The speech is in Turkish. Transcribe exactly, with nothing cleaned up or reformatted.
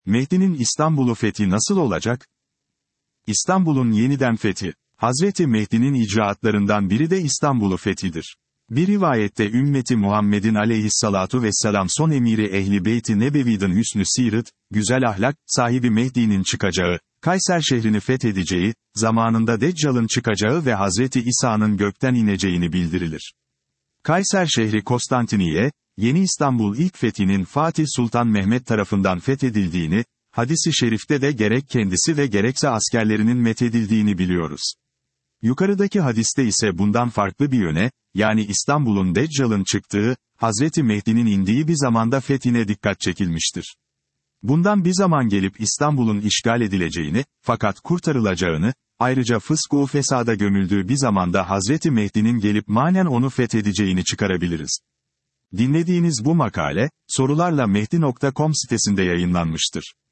Mehdi'nin İstanbul'u fethi nasıl olacak? İstanbul'un yeniden fethi. Hazreti Mehdi'nin icraatlarından biri de İstanbul'u fethidir. Bir rivayette ümmeti Muhammed'in aleyhissalatu vesselam son emiri Ehli Beyt-i Nebevi'den hüsnü siret, güzel ahlak, sahibi Mehdi'nin çıkacağı, Kayser şehrini fethedeceği, zamanında Deccal'ın çıkacağı ve Hazreti İsa'nın gökten ineceğini bildirilir. Kayser şehri Konstantiniye, Yeni İstanbul ilk fethinin Fatih Sultan Mehmet tarafından fethedildiğini, hadis-i şerifte de gerek kendisi ve gerekse askerlerinin methedildiğini biliyoruz. Yukarıdaki hadiste ise bundan farklı bir yöne, yani İstanbul'un Deccal'ın çıktığı, Hazreti Mehdi'nin indiği bir zamanda fethine dikkat çekilmiştir. Bundan bir zaman gelip İstanbul'un işgal edileceğini, fakat kurtarılacağını, ayrıca fısk-ı fesada gömüldüğü bir zamanda Hazreti Mehdi'nin gelip manen onu fethedeceğini çıkarabiliriz. Dinlediğiniz bu makale, sorularla mehdi nokta com sitesinde yayınlanmıştır.